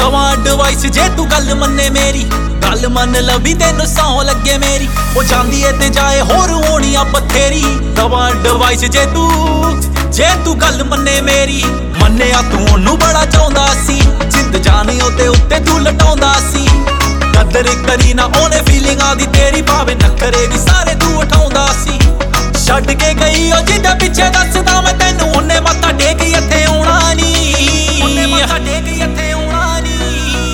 ਦਵਾਂ ਐਡਵਾਈਸ ਜੇ ਤੂੰ ਗੱਲ ਮੰਨੇ ਮੇਰੀ, ਗੱਲ ਮੰਨ ਲਵੀ ਤੈਨੂੰ ਸੌ ਲੱਗੇ ਮੇਰੀ। ਉਹ ਜਾਂਦੀ ਏ ਤੇ ਜਾਏ ਹੋਰ ਹੋਣੀ ਆ ਬਥੇਰੀ। ਦਵਾਂ ਐਡਵਾਈਸ ਜੇ ਤੂੰ ਗੱਲ ਮੰਨੇ ਮੇਰੀ। ਮੰਨਿਆ ਤੂੰ ਉਹਨੂੰ ਬੜਾ ਚਾਹੁੰਦਾ ਸੀ, ਜਿੰਦ ਜਾਨ ਉਹਦੇ ਉੱਤੇ ਤੂੰ ਲਟਾਉਂਦਾ ਸੀ। ਕਦਰ ਕਰੀ ਨਾ ਉਹਨੇ ਫੀਲਿੰਗਾਂ ਦੀ ਤੇਰੀ, ਭਾਵੇਂ ਨਖਰੇ ਵੀ ਸਾਰੇ ਤੂੰ ਉਠਾਉਂਦਾ ਸੀ। ਛੱਡ ਕੇ ਗਈ ਉਹ ਜਿਹਦੇ ਪਿੱਛੇ ਦੱਸਦਾ ਮੈਂ ਤੈਨੂੰ, ਉਹਨੇ ਮੱਥਾ ਟੇਕ ਇੱਥੇ ਆਉਣਾ ਨੀ।